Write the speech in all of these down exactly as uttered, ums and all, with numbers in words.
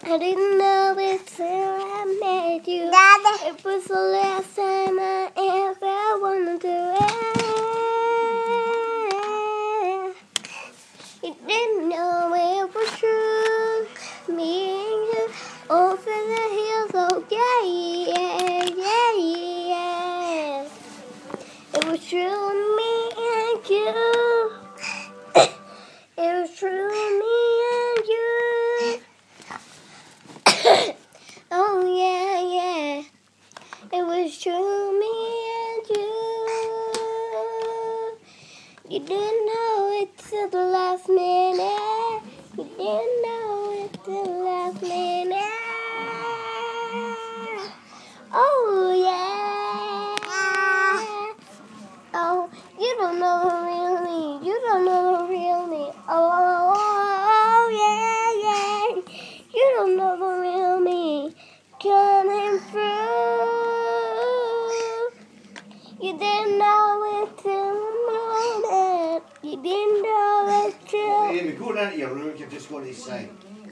I didn't know it till I met you. Daddy. It was the last time I ever wanted to end. You didn't know it was true. Me and you over the hills, oh yeah, yeah, yeah, yeah. It was true, me and you. It was true, me and you. Oh yeah, yeah. It was true, me and you. You didn't know it till the last minute. You didn't know it till the last minute. Oh yeah. Oh, you don't know the real me. You don't know the real me. Oh, oh, oh yeah, yeah. You don't know the real me coming through. You didn't know it till the moment. You didn't know it till. Hey, Amy, go down to your room. You've just got to sing.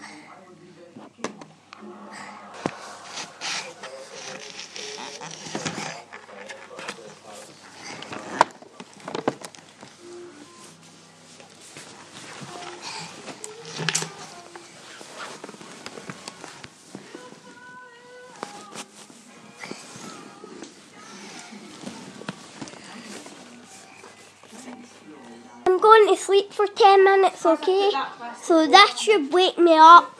I'm going to sleep for ten minutes, okay? So that should wake me up.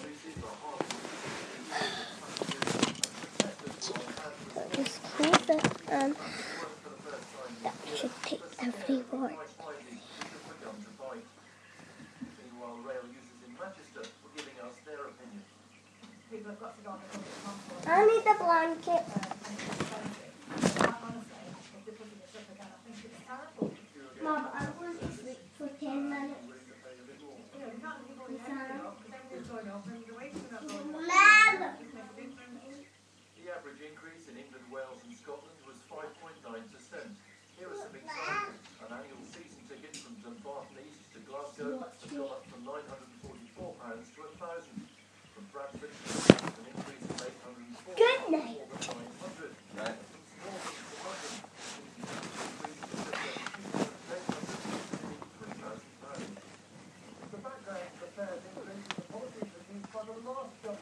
So just close it and that should take every word. I need the blanket. Mom, I'm going to sleep for ten minutes. Mom! The average increase in England, Wales and Scotland was five point nine percent. Here are some examples. An annual season ticket from Dumbarton East to Glasgow has gone up from nine hundred forty-four pounds to one thousand. From Bradford, an increase of eight hundred four pounds. Good night. nine hundred. Right. The background prepares increase in the policies reduced by the last government.